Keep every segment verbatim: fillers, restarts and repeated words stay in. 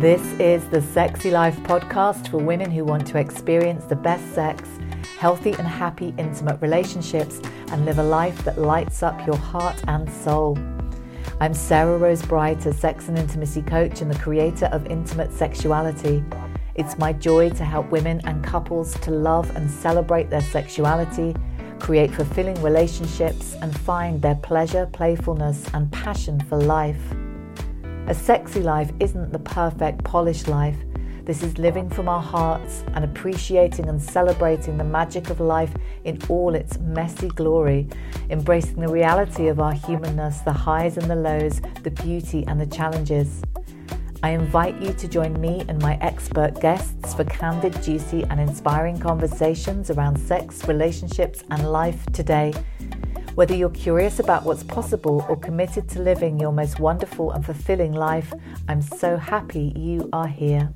This is the Sexy Life podcast for women who want to experience the best sex, healthy and happy intimate relationships, and live a life that lights up your heart and soul. I'm Sarah Rose Bright, a sex and intimacy coach and the creator of Intimate Sexuality. It's my joy to help women and couples to love and celebrate their sexuality, create fulfilling relationships, and find their pleasure, playfulness, and passion for life. A sexy life isn't the perfect, polished life. This is living from our hearts and appreciating and celebrating the magic of life in all its messy glory, embracing the reality of our humanness, the highs and the lows, the beauty and the challenges. I invite you to join me and my expert guests for candid, juicy and inspiring conversations around sex, relationships and life today. Whether you're curious about what's possible or committed to living your most wonderful and fulfilling life, I'm so happy you are here.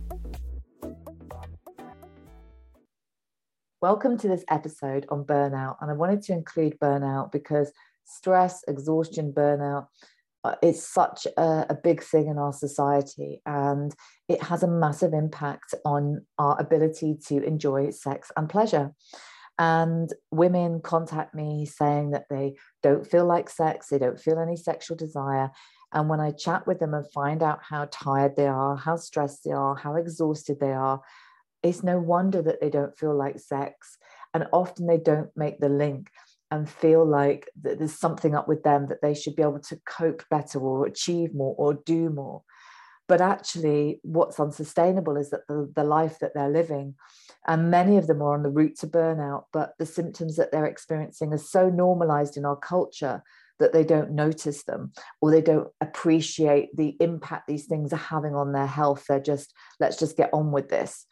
Welcome to this episode on burnout, and I wanted to include burnout because stress, exhaustion, burnout uh, is such a, a big thing in our society, and it has a massive impact on our ability to enjoy sex and pleasure. And women contact me saying that they don't feel like sex, they don't feel any sexual desire. And when I chat with them and find out how tired they are, how stressed they are, how exhausted they are, it's no wonder that they don't feel like sex. And often they don't make the link and feel like that there's something up with them, that they should be able to cope better or achieve more or do more. But actually, what's unsustainable is that the, the life that they're living, and many of them are on the route to burnout, but the symptoms that they're experiencing are so normalized in our culture that they don't notice them, or they don't appreciate the impact these things are having on their health. They're just, let's just get on with this.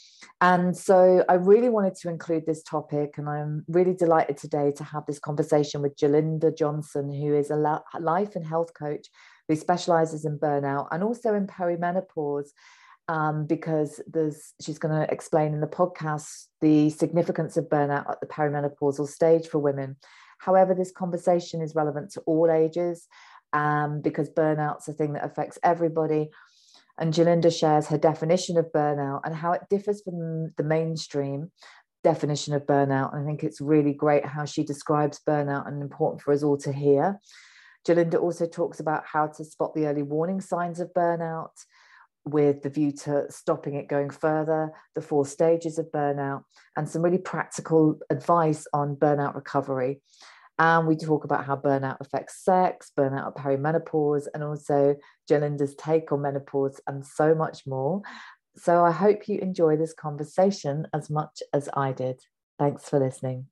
And so I really wanted to include this topic, and I'm really delighted today to have this conversation with Jalinda Johnson, who is a life and health coach who specializes in burnout and also in perimenopause, um, because there's, she's going to explain in the podcast the significance of burnout at the perimenopausal stage for women. However, this conversation is relevant to all ages, um, because burnout's a thing that affects everybody. And Jalinda shares her definition of burnout and how it differs from the mainstream definition of burnout. And I think it's really great how she describes burnout, and important for us all to hear. Jalinda also talks about how to spot the early warning signs of burnout with the view to stopping it going further, the four stages of burnout, and some really practical advice on burnout recovery. And we talk about how burnout affects sex, burnout at perimenopause, and also Jalinda's take on menopause and so much more. So I hope you enjoy this conversation as much as I did. Thanks for listening.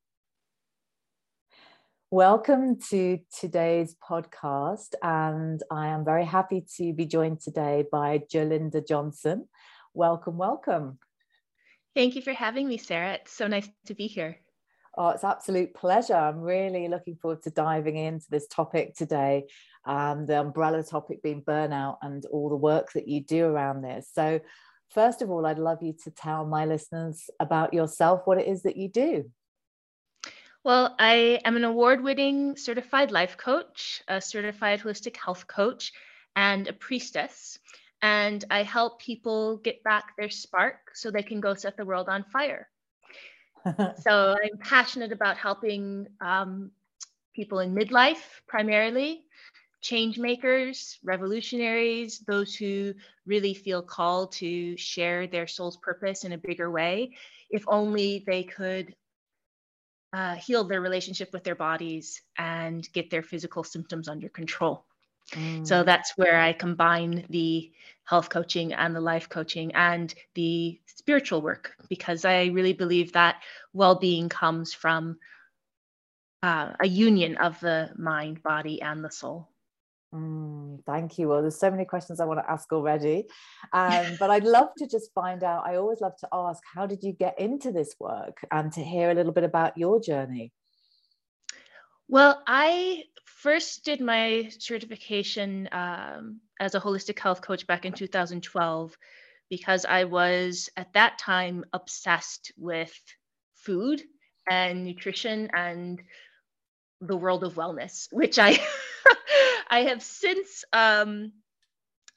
Welcome to today's podcast, and I am very happy to be joined today by Jalinda Johnson. Welcome, welcome. Thank you for having me, Sarah. It's so nice to be here. Oh, it's an absolute pleasure. I'm really looking forward to diving into this topic today, um, the umbrella topic being burnout and all the work that you do around this. So first of all, I'd love you to tell my listeners about yourself, what it is that you do. Well, I am an award-winning certified life coach, a certified holistic health coach, and a priestess. And I help people get back their spark so they can go set the world on fire. So I'm passionate about helping um, people in midlife, primarily, change makers, revolutionaries, those who really feel called to share their soul's purpose in a bigger way, if only they could Uh, heal their relationship with their bodies and get their physical symptoms under control. Mm. So that's where I combine the health coaching and the life coaching and the spiritual work, because I really believe that well-being comes from uh, a union of the mind, body, and the soul. Mm, thank you. Well, there's so many questions I want to ask already, um, but I'd love to just find out. I always love to ask, how did you get into this work, and to hear a little bit about your journey? Well, I first did my certification um, as a holistic health coach back in two thousand twelve, because I was at that time obsessed with food and nutrition and the world of wellness, which I I have since um,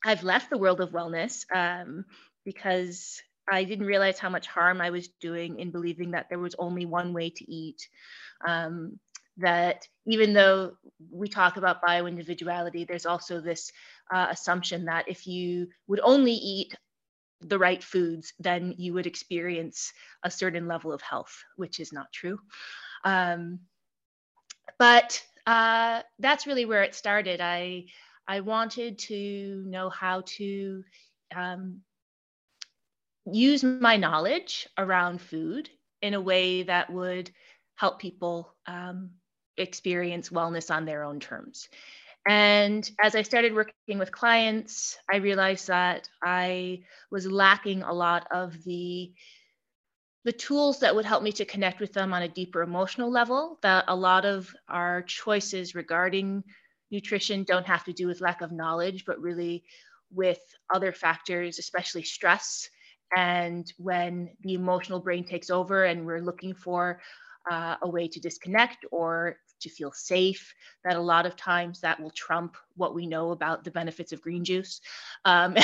I've left the world of wellness um, because I didn't realize how much harm I was doing in believing that there was only one way to eat. Um, that even though we talk about bioindividuality, there's also this uh, assumption that if you would only eat the right foods, then you would experience a certain level of health, which is not true. Um, but uh, that's really where it started. I I wanted to know how to um, use my knowledge around food in a way that would help people um, experience wellness on their own terms. And as I started working with clients, I realized that I was lacking a lot of the the tools that would help me to connect with them on a deeper emotional level, that a lot of our choices regarding nutrition don't have to do with lack of knowledge, but really with other factors, especially stress. And when the emotional brain takes over and we're looking for uh, a way to disconnect or to feel safe, that a lot of times that will trump what we know about the benefits of green juice. Um,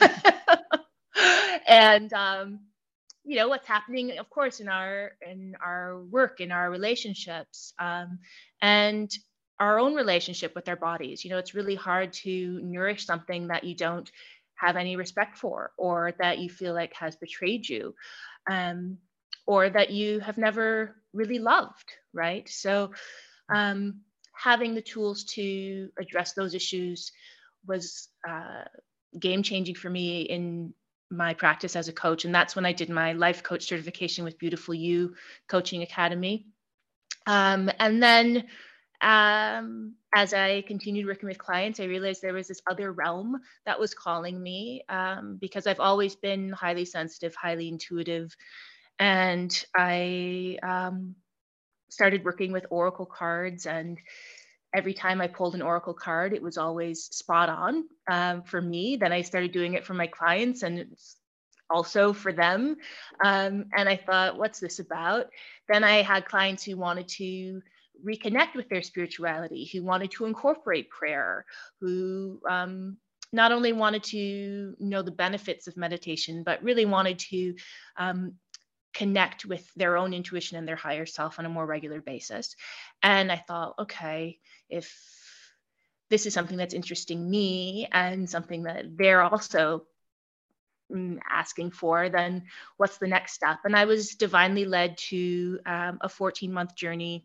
and um, you know what's happening, of course, in our in our work, in our relationships, um, and our own relationship with our bodies. You know, it's really hard to nourish something that you don't have any respect for, or that you feel like has betrayed you, um, or that you have never really loved, right? So um, having the tools to address those issues was uh, game changing for me in my practice as a coach. And that's when I did my life coach certification with Beautiful You Coaching Academy. Um, and then um, as I continued working with clients, I realized there was this other realm that was calling me um, because I've always been highly sensitive, highly intuitive. And I um, started working with oracle cards, and every time I pulled an oracle card, it was always spot on um, for me. Then I started doing it for my clients and also for them. Um, and I thought, what's this about? Then I had clients who wanted to reconnect with their spirituality, who wanted to incorporate prayer, who um, not only wanted to know the benefits of meditation, but really wanted to um, connect with their own intuition and their higher self on a more regular basis. And I thought, okay, if this is something that's interesting me and something that they're also asking for, then what's the next step? And I was divinely led to um, a fourteen month journey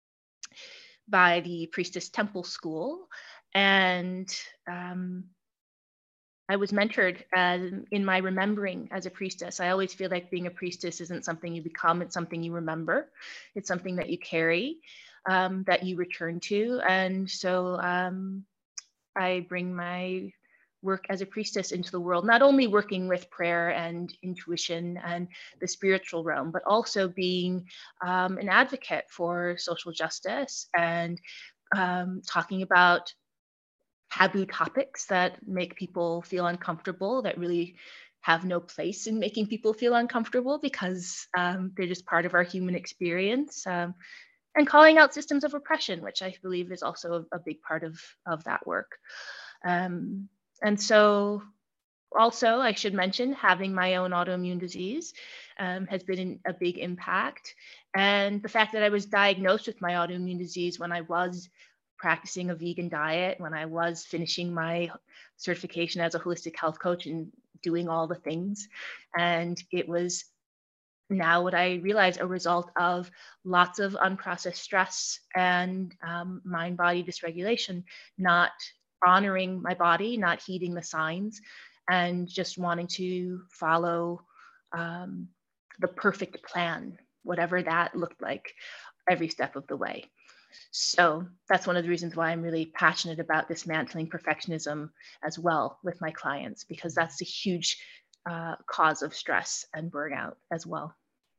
by the Priestess Temple School. And um, I was mentored uh, in my remembering as a priestess. I always feel like being a priestess isn't something you become, it's something you remember. It's something that you carry, um, that you return to. And so um, I bring my work as a priestess into the world, not only working with prayer and intuition and the spiritual realm, but also being um, an advocate for social justice and um, talking about taboo topics that make people feel uncomfortable, that really have no place in making people feel uncomfortable because um, they're just part of our human experience, um, and calling out systems of oppression, which I believe is also a, a big part of, of that work. Um, and so also, I should mention, having my own autoimmune disease um, has been a big impact. And the fact that I was diagnosed with my autoimmune disease when I was practicing a vegan diet, when I was finishing my certification as a holistic health coach and doing all the things. And it was now what I realize a result of lots of unprocessed stress and um, mind-body dysregulation, not honoring my body, not heeding the signs, and just wanting to follow um, the perfect plan, whatever that looked like, every step of the way. So that's one of the reasons why I'm really passionate about dismantling perfectionism as well with my clients, because that's a huge uh, cause of stress and burnout as well.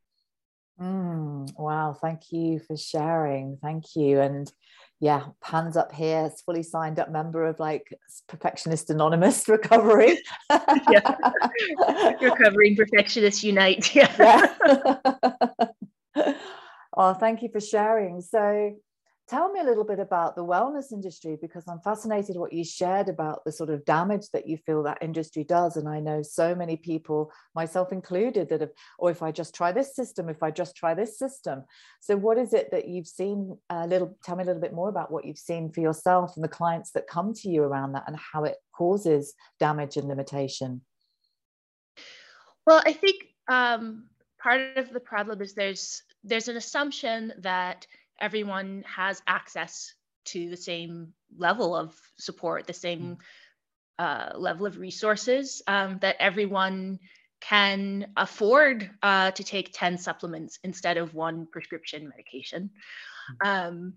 Mm, wow, thank you for sharing. Thank you. And yeah, hands up here, it's fully signed up member of like Perfectionist Anonymous Recovery. Yeah. Recovering Perfectionists Unite. Yeah. Yeah. Oh, thank you for sharing. So Tell me a little bit about the wellness industry, because I'm fascinated what you shared about the sort of damage that you feel that industry does. And I know so many people, myself included, that have, or if I just try this system, if I just try this system. So what is it that you've seen? A little, tell me a little bit more about what you've seen for yourself and the clients that come to you around that, and how it causes damage and limitation. Well, I think um, part of the problem is there's there's an assumption that everyone has access to the same level of support, the same uh, level of resources, um, that everyone can afford uh, to take ten supplements instead of one prescription medication. Um,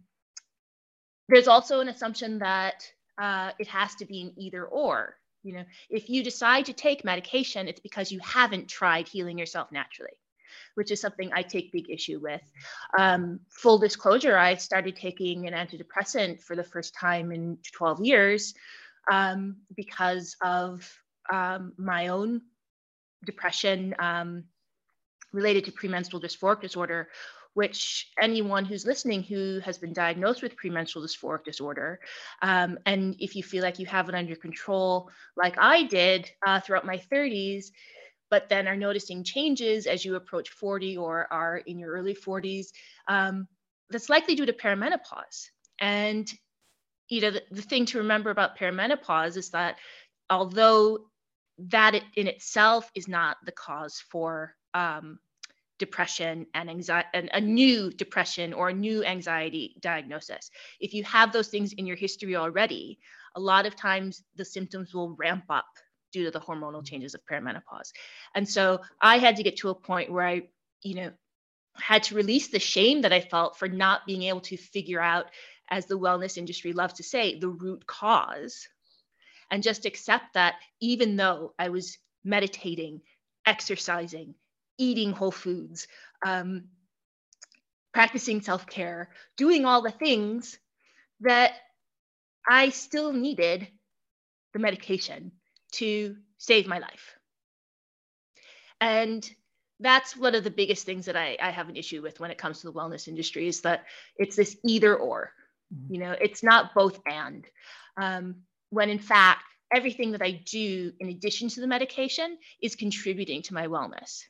there's also an assumption that uh, it has to be an either or. You know, if you decide to take medication, it's because you haven't tried healing yourself naturally, which is something I take big issue with. Um, full disclosure, I started taking an antidepressant for the first time in twelve years um, because of um, my own depression um, related to premenstrual dysphoric disorder, which anyone who's listening who has been diagnosed with premenstrual dysphoric disorder, um, and if you feel like you have it under control, like I did uh, throughout my thirties, but then are noticing changes as you approach forty or are in your early forties, um, that's likely due to perimenopause. And you know, the, the thing to remember about perimenopause is that although that it in itself is not the cause for um, depression and anxiety, and a new depression or a new anxiety diagnosis, if you have those things in your history already, a lot of times the symptoms will ramp up due to the hormonal changes of perimenopause. And so I had to get to a point where I, you know, had to release the shame that I felt for not being able to figure out, as the wellness industry loves to say, the root cause, and just accept that even though I was meditating, exercising, eating whole foods, um, practicing self-care, doing all the things, that I still needed the medication to save my life. And that's one of the biggest things that I, I have an issue with when it comes to the wellness industry, is that it's this either or. Mm-hmm. You know, it's not both and. Um, when in fact, everything that I do in addition to the medication is contributing to my wellness.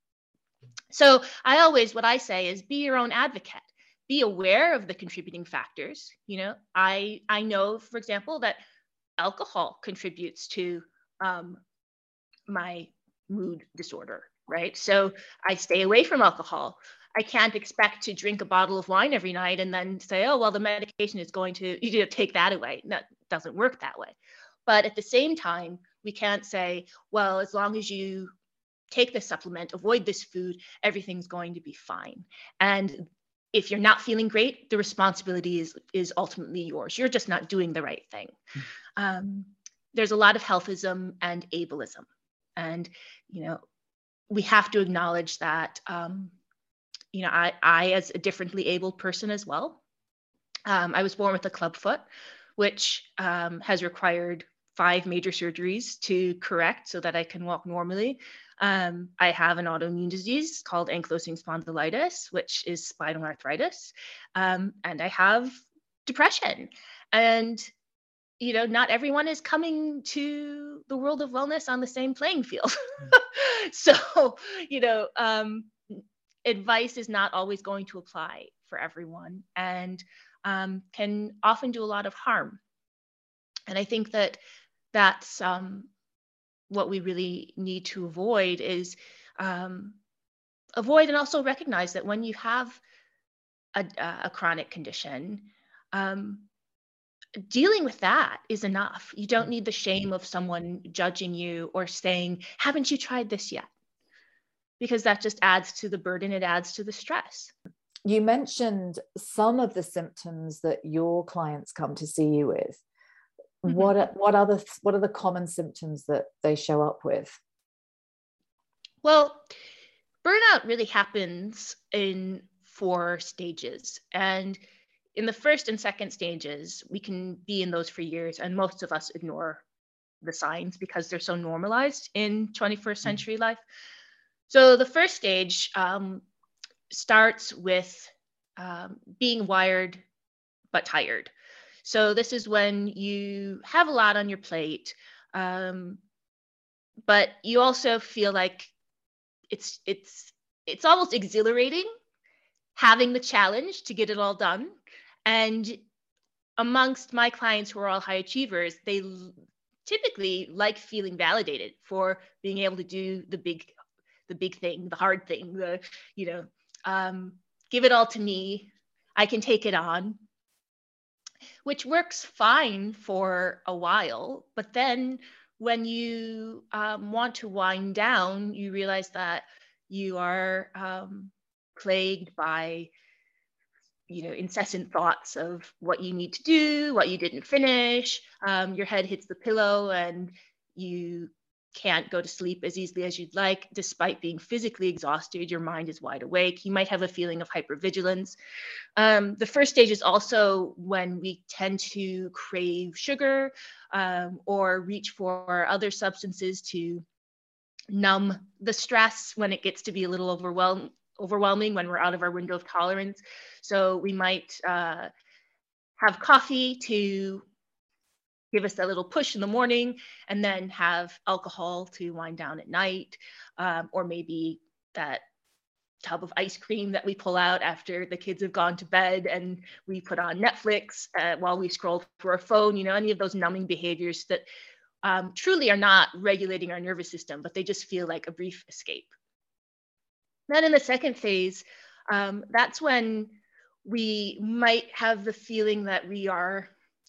So I always, what I say is, be your own advocate. Be aware of the contributing factors. You know, I I know, for example, that alcohol contributes to um, my mood disorder, right? So I stay away from alcohol. I can't expect to drink a bottle of wine every night and then say, oh, well, the medication is going to, you know, take that away. No, it doesn't work that way. But at the same time, we can't say, well, as long as you take this supplement, avoid this food, everything's going to be fine. And if you're not feeling great, the responsibility is, is ultimately yours. You're just not doing the right thing. Um, there's a lot of healthism and ableism. And, you know, we have to acknowledge that, um, you know, I, I, as a differently abled person as well, um, I was born with a clubfoot, which um, has required five major surgeries to correct so that I can walk normally. Um, I have an autoimmune disease called ankylosing spondylitis, which is spinal arthritis. Um, and I have depression. And, you know, not everyone is coming to the world of wellness on the same playing field. So, you know, um, advice is not always going to apply for everyone, and um, can often do a lot of harm. And I think that that's um, what we really need to avoid, is um, avoid and also recognize that when you have a, a chronic condition, um, dealing with that is enough. You don't need the shame of someone judging you or saying, haven't you tried this yet? Because that just adds to the burden, it adds to the stress. You mentioned some of the symptoms that your clients come to see you with. Mm-hmm. What are, what are the what are the common symptoms that they show up with? Well, burnout really happens in four stages. And in the first and second stages, we can be in those for years, and most of us ignore the signs because they're so normalized in twenty-first century life. So the first stage um, starts with um, being wired but tired. So this is when you have a lot on your plate, um, but you also feel like it's it's it's almost exhilarating having the challenge to get it all done. And amongst my clients who are all high achievers, they l- typically like feeling validated for being able to do the big the big thing, the hard thing, the, you know, um, give it all to me. I can take it on, which works fine for a while. But then when you um, want to wind down, you realize that you are um, plagued by, you know, incessant thoughts of what you need to do, what you didn't finish. Um, your head hits the pillow and you can't go to sleep as easily as you'd like, despite being physically exhausted. Your mind is wide awake. You might have a feeling of hypervigilance. Um, the first stage is also when we tend to crave sugar um, or reach for other substances to numb the stress when it gets to be a little overwhelm- overwhelming, when we're out of our window of tolerance. So we might uh, have coffee to give us that little push in the morning, and then have alcohol to wind down at night, um, or maybe that tub of ice cream that we pull out after the kids have gone to bed and we put on Netflix uh, while we scroll through our phone, you know, any of those numbing behaviors that um, truly are not regulating our nervous system, but they just feel like a brief escape. Then in the second phase, um, that's when we might have the feeling that we are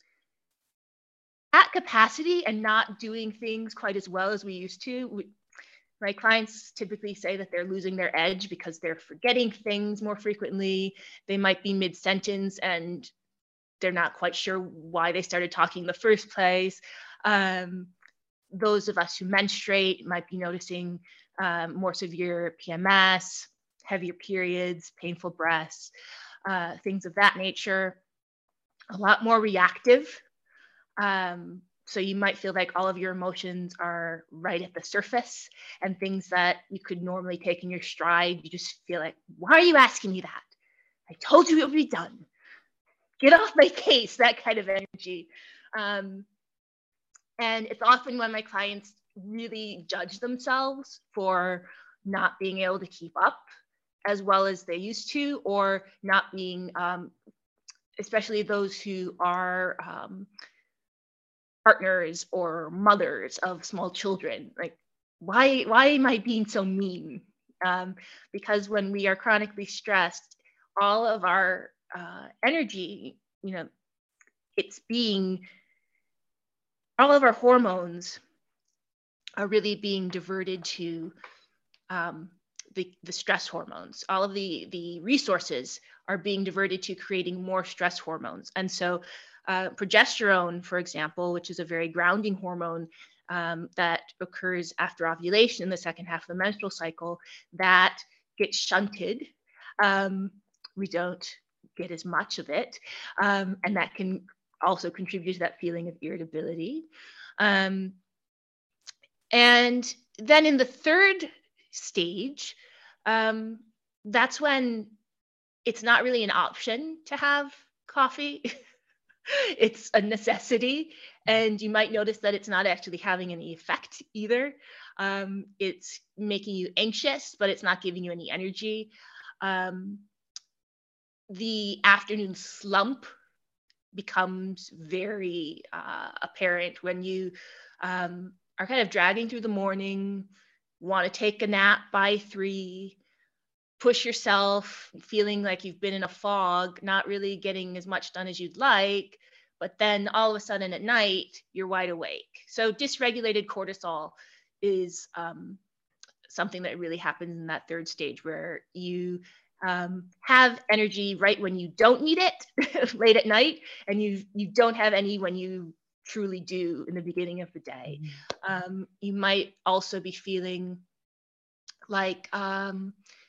at capacity and not doing things quite as well as we used to. We, my clients typically say that they're losing their edge because they're forgetting things more frequently. They might be mid-sentence and they're not quite sure why they started talking in the first place. Um, those of us who menstruate might be noticing um, more severe P M S, heavier periods, painful breasts, uh, things of that nature. A lot more reactive. Um, so you might feel like all of your emotions are right at the surface, and things that you could normally take in your stride, you just feel like, why are you asking me that? I told you it would be done. Get off my case, that kind of energy. Um, and it's often when my clients really judge themselves for not being able to keep up as well as they used to, or not being, um, especially those who are um, partners or mothers of small children. Like, why why am I being so mean? Um, because when we are chronically stressed, all of our uh, energy, you know, it's being, all of our hormones are really being diverted to um, the, the stress hormones. All of the, the resources are being diverted to creating more stress hormones. And so uh, progesterone, for example, which is a very grounding hormone um, that occurs after ovulation in the second half of the menstrual cycle, that gets shunted. Um, we don't get as much of it. Um, and that can also contribute to that feeling of irritability. Um, and then in the third stage, um, that's when it's not really an option to have coffee. It's a necessity. And you might notice that it's not actually having any effect either. Um, it's making you anxious, but it's not giving you any energy. Um, the afternoon slump becomes very uh, apparent when you um, are kind of dragging through the morning, want to take a nap by three, push yourself, feeling like you've been in a fog, not really getting as much done as you'd like, but then all of a sudden at night, you're wide awake. So dysregulated cortisol is um, something that really happens in that third stage, where you um, have energy right when you don't need it late at night, and you you don't have any when you truly do in the beginning of the day. Um, you might also be feeling like um,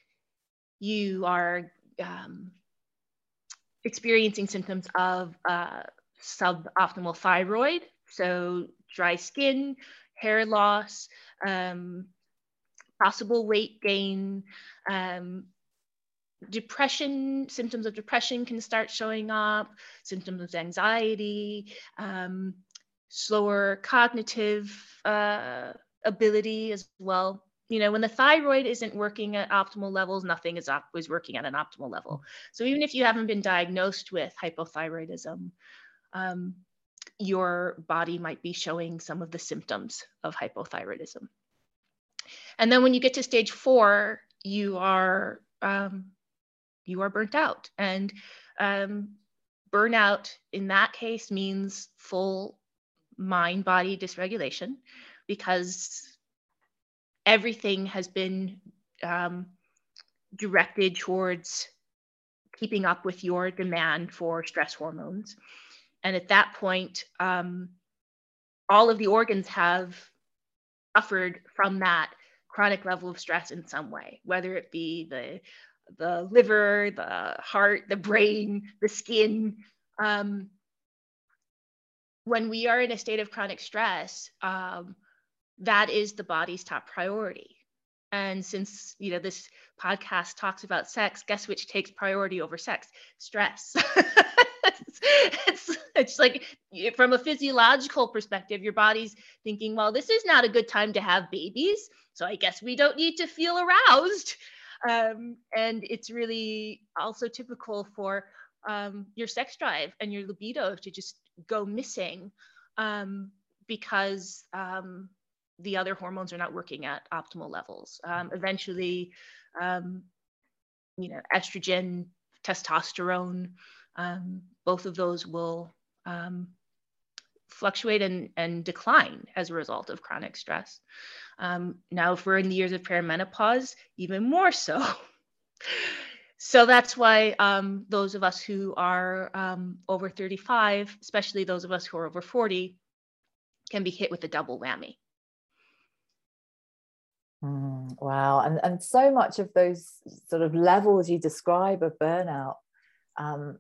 you are um, experiencing symptoms of uh, suboptimal thyroid, so dry skin, hair loss, um, possible weight gain, um, depression, symptoms of depression can start showing up, symptoms of anxiety, um, slower cognitive uh, ability as well. You know, when the thyroid isn't working at optimal levels, nothing is, op- is working at an optimal level. So even if you haven't been diagnosed with hypothyroidism, um, your body might be showing some of the symptoms of hypothyroidism. And then when you get to stage four, you are um, you are burnt out. And um, burnout in that case means full mind-body dysregulation, because everything has been um, directed towards keeping up with your demand for stress hormones. And at that point, um, all of the organs have suffered from that chronic level of stress in some way, whether it be the the liver, the heart, the brain, the skin. Um, when we are in a state of chronic stress, um, that is the body's top priority. And since, you know, this podcast talks about sex, guess which takes priority over sex? Stress. it's, it's, it's like, from a physiological perspective, your body's thinking, well, this is not a good time to have babies, so I guess we don't need to feel aroused. Um, and it's really also typical for um, your sex drive and your libido to just go missing um, because um, the other hormones are not working at optimal levels. Um, eventually, um, you know, estrogen, testosterone, um, both of those will um, fluctuate and, and decline as a result of chronic stress. Um, now, if we're in the years of perimenopause, even more so. So that's why um, those of us who are um, over thirty-five, especially those of us who are over forty, can be hit with a double whammy. Mm, wow. And, and so much of those sort of levels you describe of burnout um,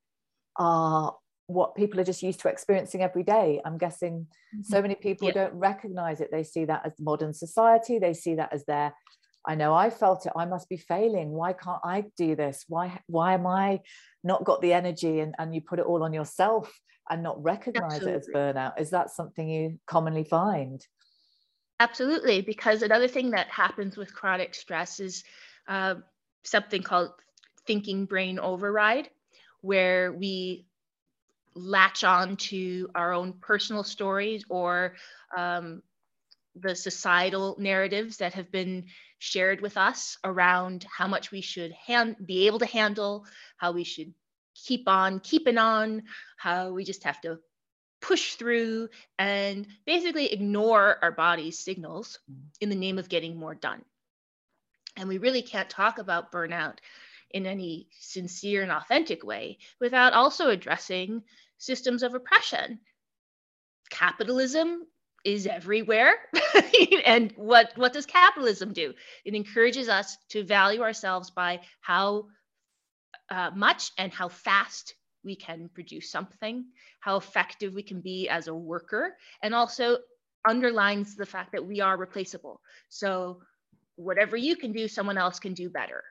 are what people are just used to experiencing every day. I'm guessing so many people Yeah. don't recognize it. They see that as modern society. They see that as their, I know I felt it, I must be failing. Why can't I do this? Why, why am I not got the energy? And, and you put it all on yourself and not recognize Absolutely. It as burnout. Is that something you commonly find? Absolutely, because another thing that happens with chronic stress is uh, something called thinking brain override, where we latch on to our own personal stories or um, the societal narratives that have been shared with us around how much we should hand, be able to handle, how we should keep on keeping on, how we just have to push through and basically ignore our body's signals in the name of getting more done. And we really can't talk about burnout in any sincere and authentic way without also addressing systems of oppression. Capitalism is everywhere. And what, what does capitalism do? It encourages us to value ourselves by how uh, much and how fast we can produce something, how effective we can be as a worker, and also underlines the fact that we are replaceable. So whatever you can do, someone else can do better.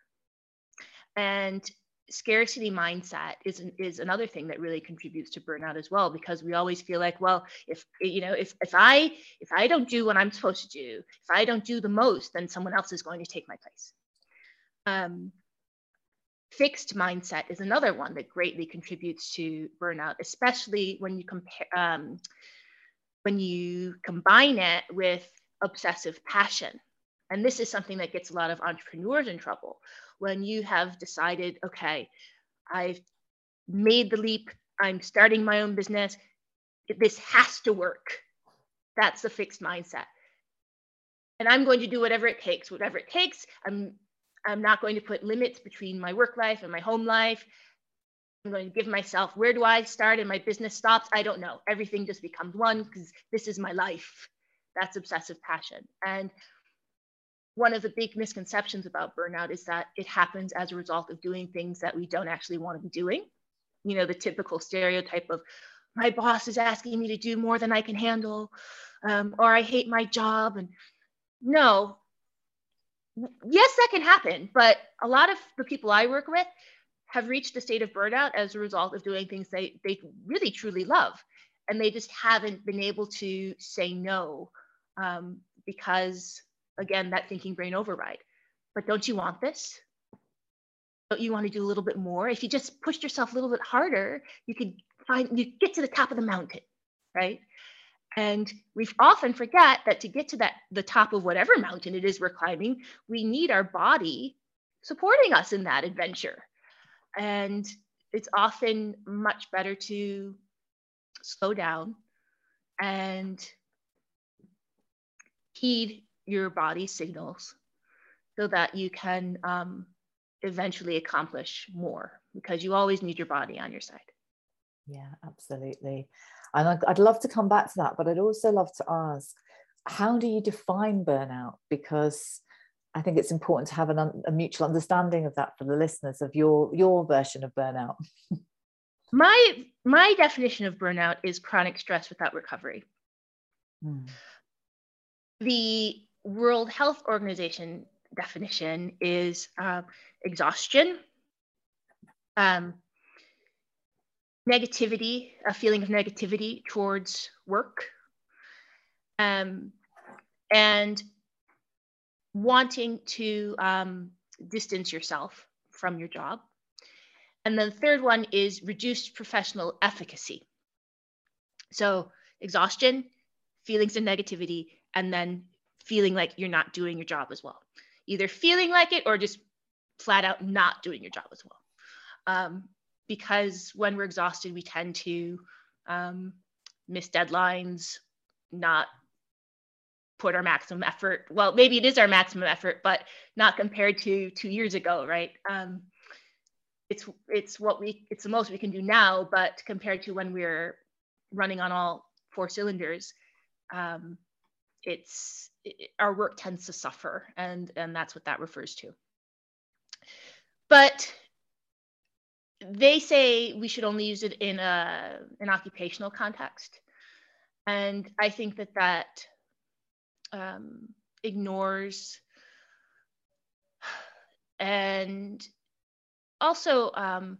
And scarcity mindset is, is another thing that really contributes to burnout as well, because we always feel like, well, if, you know, if, if I, if I don't do what I'm supposed to do, if I don't do the most, then someone else is going to take my place. Um, Fixed mindset is another one that greatly contributes to burnout, especially when you compare, um, when you combine it with obsessive passion. And this is something that gets a lot of entrepreneurs in trouble. When you have decided, okay, I've made the leap, I'm starting my own business, this has to work. That's the fixed mindset. And I'm going to do whatever it takes, whatever it takes. I'm I'm not going to put limits between my work life and my home life. I'm going to give myself, where do I start and my business stops? I don't know. Everything just becomes one because this is my life. That's obsessive passion. And one of the big misconceptions about burnout is that it happens as a result of doing things that we don't actually want to be doing. You know, the typical stereotype of, my boss is asking me to do more than I can handle, um, or I hate my job. And no, yes, that can happen. But a lot of the people I work with have reached a state of burnout as a result of doing things they, they really truly love. And they just haven't been able to say no um, because, again, that thinking brain override. But don't you want this? Don't you want to do a little bit more? If you just pushed yourself a little bit harder, you could find, you get to the top of the mountain, right? And we often forget that to get to that, the top of whatever mountain it is we're climbing, we need our body supporting us in that adventure. And it's often much better to slow down and heed your body's signals so that you can um, eventually accomplish more, because you always need your body on your side. Yeah, absolutely. And I'd, I'd love to come back to that, but I'd also love to ask, how do you define burnout? Because I think it's important to have an, a mutual understanding of that for the listeners, of your your version of burnout. My my definition of burnout is chronic stress without recovery. Hmm. The World Health Organization definition is uh, exhaustion, um, negativity, a feeling of negativity towards work, um, and wanting to um, distance yourself from your job. And then the third one is reduced professional efficacy. So exhaustion, feelings of negativity, and then feeling like you're not doing your job as well. Either feeling like it or just flat out not doing your job as well. Um, because when we're exhausted, we tend to um, miss deadlines, not put our maximum effort. Well, maybe it is our maximum effort, but not compared to two years ago, right? Um, it's it's what we it's the most we can do now, but compared to when we're running on all four cylinders, um, it's it, our work tends to suffer, and and that's what that refers to. But they say we should only use it in a an occupational context, and I think that that um, ignores and also um,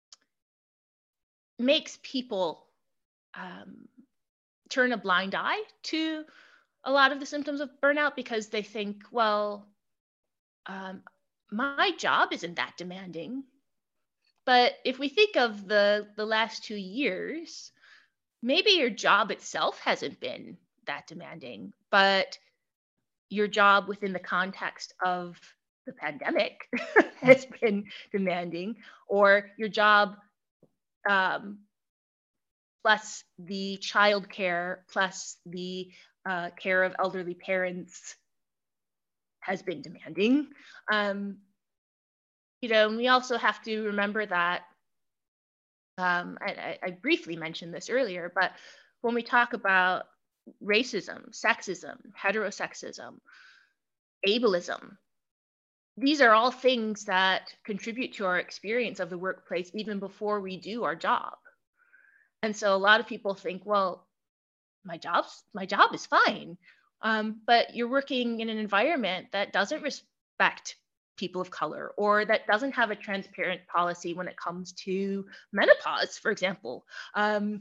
makes people um, turn a blind eye to a lot of the symptoms of burnout, because they think, well, um, my job isn't that demanding. But if we think of the, the last two years, maybe your job itself hasn't been that demanding, but your job within the context of the pandemic has been demanding, or your job um, plus the childcare, plus the uh, care of elderly parents has been demanding. Um, you know, and we also have to remember that, um, I, I briefly mentioned this earlier, but when we talk about racism, sexism, heterosexism, ableism, these are all things that contribute to our experience of the workplace even before we do our job. And so a lot of people think, well, my job's my job is fine, um, but you're working in an environment that doesn't respect people of color, or that doesn't have a transparent policy when it comes to menopause, for example, um,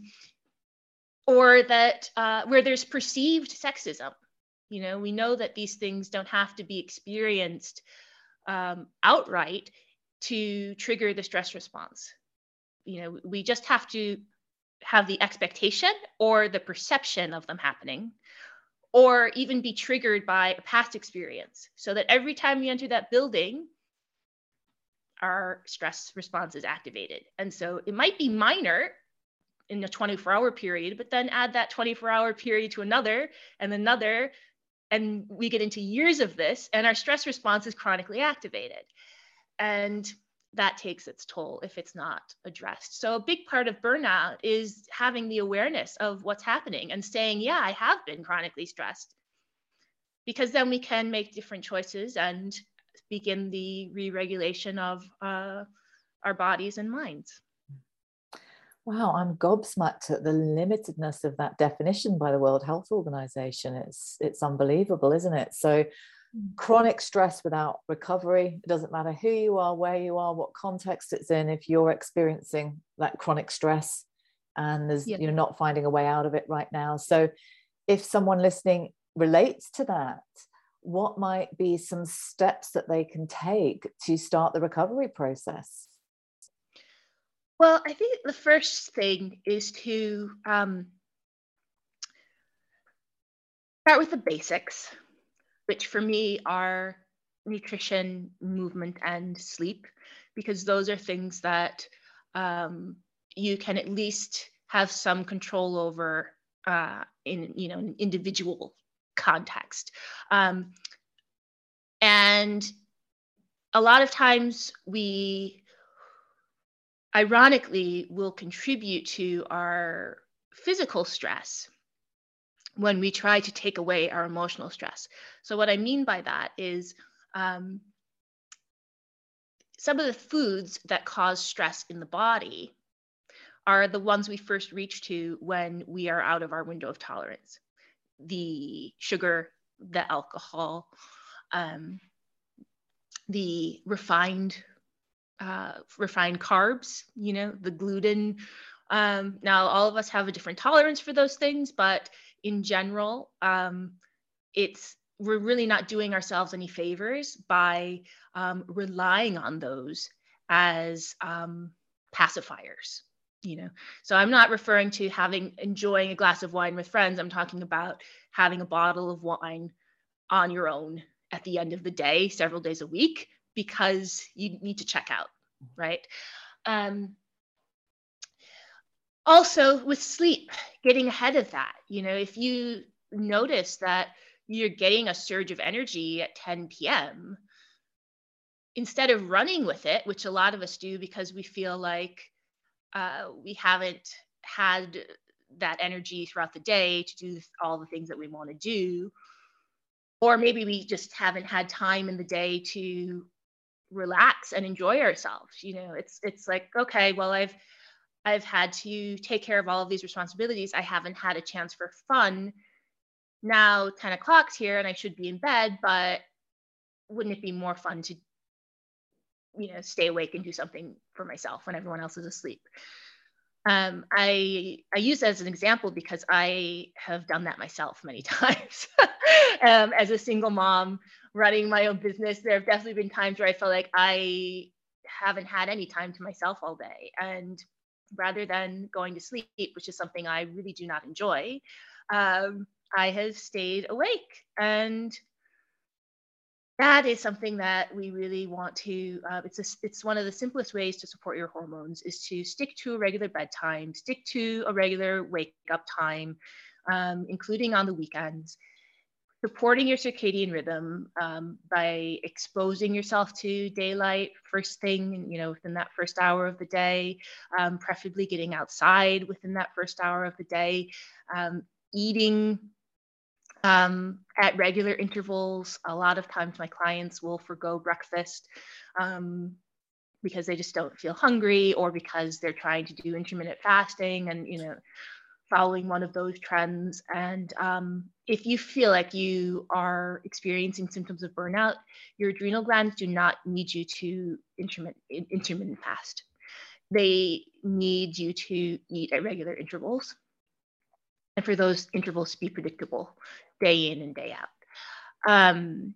or that uh, where there's perceived sexism. You know, we know that these things don't have to be experienced um, outright to trigger the stress response. You know, we just have to have the expectation or the perception of them happening, or even be triggered by a past experience, so that every time we enter that building, our stress response is activated. And so it might be minor in a twenty-four hour period, but then add that twenty-four hour period to another and another, and we get into years of this, and our stress response is chronically activated. And that takes its toll if it's not addressed. So a big part of burnout is having the awareness of what's happening and saying, yeah, I have been chronically stressed, because then we can make different choices and begin the re-regulation of uh, our bodies and minds. Wow, I'm gobsmacked at the limitedness of that definition by the World Health Organization. It's it's unbelievable, isn't it? So Chronic stress without recovery, it doesn't matter who you are, where you are, what context it's in, if you're experiencing that chronic stress and there's, Yeah. you're not finding a way out of it right now. So if someone listening relates to that, what might be some steps that they can take to start the recovery process? Well, I think the first thing is to um, start with the basics, which for me are nutrition, movement, and sleep, because those are things that um, you can at least have some control over uh, in, you know, an individual context. Um, and a lot of times we, ironically, will contribute to our physical stress when we try to take away our emotional stress. So what I mean by that is um, some of the foods that cause stress in the body are the ones we first reach to when we are out of our window of tolerance. The sugar, the alcohol, um, the refined uh, refined carbs, you know, the gluten. Um, now, all of us have a different tolerance for those things, but in general, um, it's we're really not doing ourselves any favors by um, relying on those as um, pacifiers. You know, so I'm not referring to having enjoying a glass of wine with friends. I'm talking about having a bottle of wine on your own at the end of the day, several days a week, because you need to check out, right? Um, also with sleep, getting ahead of that. You know, if you notice that you're getting a surge of energy at ten p.m., instead of running with it, which a lot of us do because we feel like uh, we haven't had that energy throughout the day to do all the things that we want to do, or maybe we just haven't had time in the day to relax and enjoy ourselves. You know, it's it's like, okay, well, I've I've had to take care of all of these responsibilities. I haven't had a chance for fun. Now ten o'clock's here and I should be in bed, but wouldn't it be more fun to, you know, stay awake and do something for myself when everyone else is asleep? Um, I I use that as an example because I have done that myself many times. um, as a single mom running my own business, there have definitely been times where I felt like I haven't had any time to myself all day, and rather than going to sleep, which is something I really do not enjoy, um, I have stayed awake. And that is something that we really want to, uh, it's, a, it's one of the simplest ways to support your hormones is to stick to a regular bedtime, stick to a regular wake up time, um, including on the weekends, supporting your circadian rhythm um, by exposing yourself to daylight first thing, you know, within that first hour of the day, um, preferably getting outside within that first hour of the day, um, eating um, at regular intervals. A lot of times my clients will forgo breakfast um, because they just don't feel hungry, or because they're trying to do intermittent fasting and, you know, following one of those trends. And um, if you feel like you are experiencing symptoms of burnout, your adrenal glands do not need you to intermittent, intermittent fast. They need you to eat at regular intervals, and for those intervals to be predictable day in and day out. Um,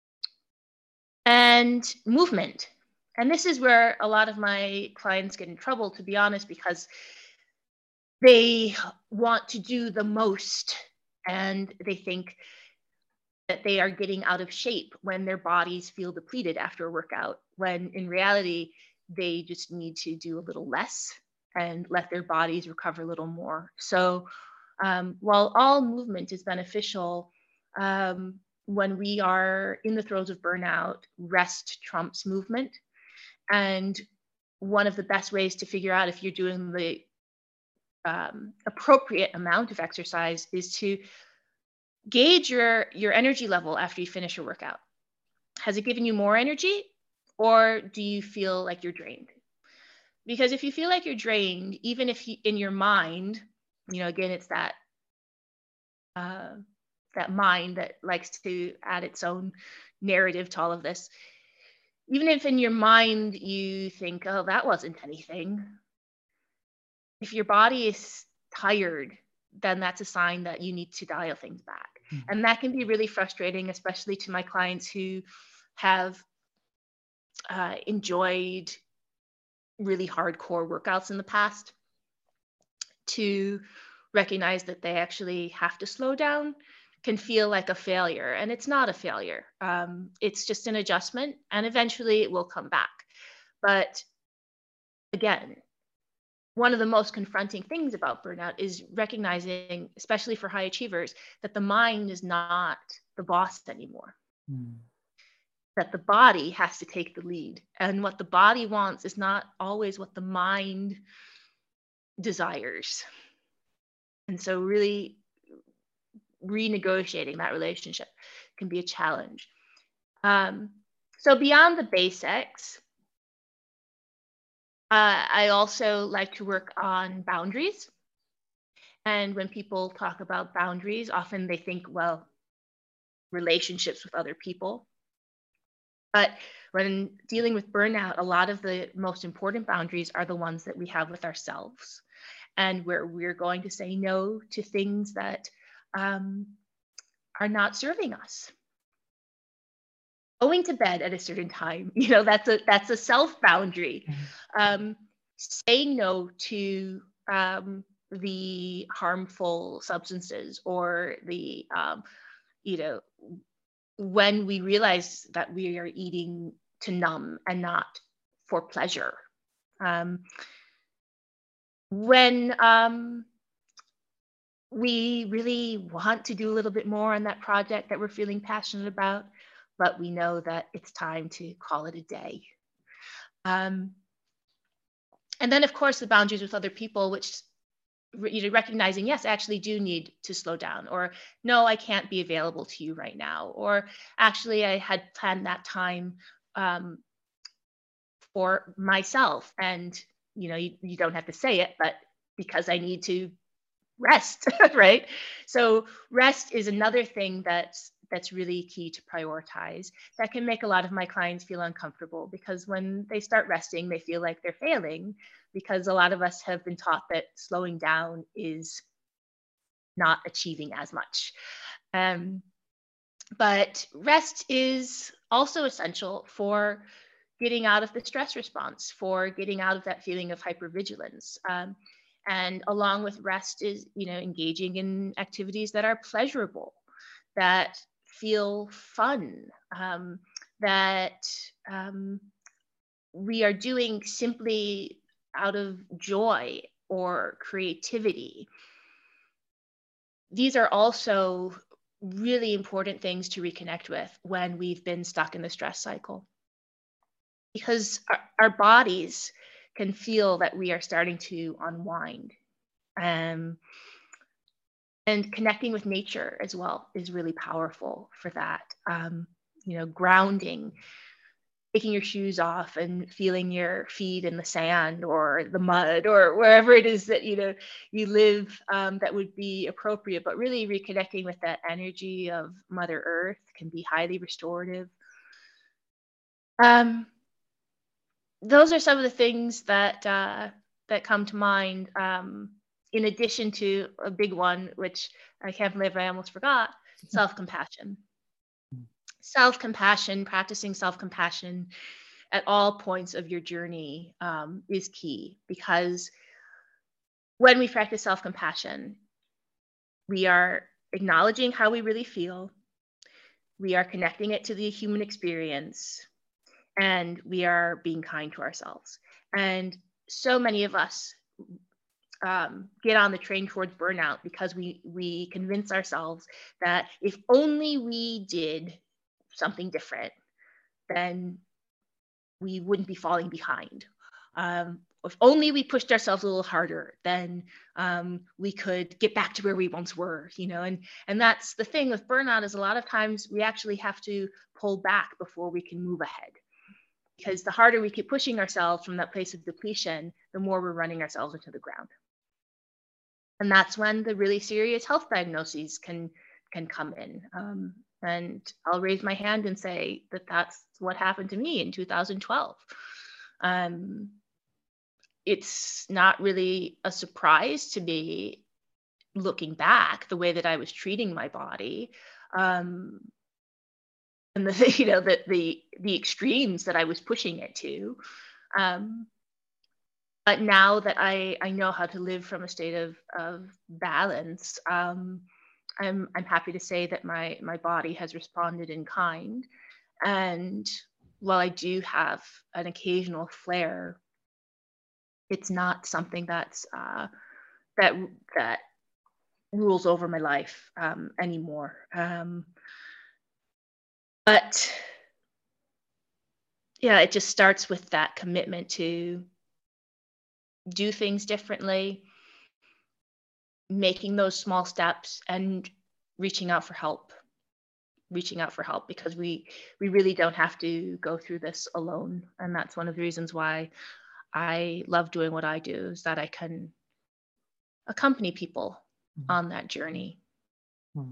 and movement. And this is where a lot of my clients get in trouble, to be honest, because they want to do the most and they think that they are getting out of shape when their bodies feel depleted after a workout, when in reality, they just need to do a little less and let their bodies recover a little more. So um, while all movement is beneficial, um, when we are in the throes of burnout, rest trumps movement. And one of the best ways to figure out if you're doing the um, appropriate amount of exercise is to gauge your, your energy level after you finish your workout. Has it given you more energy, or do you feel like you're drained? Because if you feel like you're drained, even if you, in your mind, you know, again, it's that uh, that mind that likes to add its own narrative to all of this. Even if in your mind you think, oh, that wasn't anything, if your body is tired, then that's a sign that you need to dial things back. Mm. And that can be really frustrating, especially to my clients who have uh, enjoyed really hardcore workouts in the past, to recognize that they actually have to slow down can feel like a failure. And it's not a failure. Um, it's just an adjustment, and eventually it will come back. But again, one of the most confronting things about burnout is recognizing, especially for high achievers, that the mind is not the boss anymore. Mm. That the body has to take the lead. And what the body wants is not always what the mind desires. And so really renegotiating that relationship can be a challenge. Um, so beyond the basics, uh, I also like to work on boundaries. And when people talk about boundaries, often they think, well, relationships with other people. But when dealing with burnout, a lot of the most important boundaries are the ones that we have with ourselves, and where we're going to say no to things that um, are not serving us. Going to bed at a certain time, you know, that's a that's a self boundary. Mm-hmm. Um, saying no to um, the harmful substances, or the, um, you know, when we realize that we are eating to numb and not for pleasure. Um, when um, we really want to do a little bit more on that project that we're feeling passionate about, but we know that it's time to call it a day. Um, and then, of course, the boundaries with other people, which, you know, recognizing, yes, I actually do need to slow down, or no, I can't be available to you right now, or actually I had planned that time um, for myself, and, you know, you, you don't have to say it, but because I need to rest, right? So rest is another thing that's that's really key to prioritize. That can make a lot of my clients feel uncomfortable, because when they start resting, they feel like they're failing, because a lot of us have been taught that slowing down is not achieving as much. Um, but rest is also essential for getting out of the stress response, for getting out of that feeling of hypervigilance. Um, and along with rest is, you know, engaging in activities that are pleasurable, that feel fun, um, that um, we are doing simply out of joy or creativity. These are also really important things to reconnect with when we've been stuck in the stress cycle, because our, our bodies can feel that we are starting to unwind. Um, and connecting with nature as well is really powerful for that. Um, you know, grounding, taking your shoes off and feeling your feet in the sand or the mud or wherever it is that, you know, you live, um, that would be appropriate, but really reconnecting with that energy of Mother Earth can be highly restorative. Um, those are some of the things that uh, that come to mind, um, in addition to a big one, which I can't believe I almost forgot, self-compassion. Self-compassion, practicing self-compassion at all points of your journey um, is key, because when we practice self-compassion, we are acknowledging how we really feel, we are connecting it to the human experience, and we are being kind to ourselves. And so many of us um, get on the train towards burnout because we we convince ourselves that if only we did something different, then we wouldn't be falling behind. Um, if only we pushed ourselves a little harder, then um, we could get back to where we once were, you know. And and that's the thing with burnout, is a lot of times we actually have to pull back before we can move ahead. Because the harder we keep pushing ourselves from that place of depletion, the more we're running ourselves into the ground. And that's when the really serious health diagnoses can can come in. Um, and I'll raise my hand and say that that's what happened to me in two thousand twelve. Um, it's not really a surprise to me looking back, the way that I was treating my body, um, and the you know the the the extremes that I was pushing it to. Um, but now that I I know how to live from a state of of balance, um, I'm I'm happy to say that my my body has responded in kind. And while I do have an occasional flare, it's not something that's uh, that that rules over my life um, anymore. Um, but yeah, it just starts with that commitment to do things differently, making those small steps, and reaching out for help. Reaching out for help because we we really don't have to go through this alone. And that's one of the reasons why I love doing what I do, is that I can accompany people Mhm. on that journey. Hmm.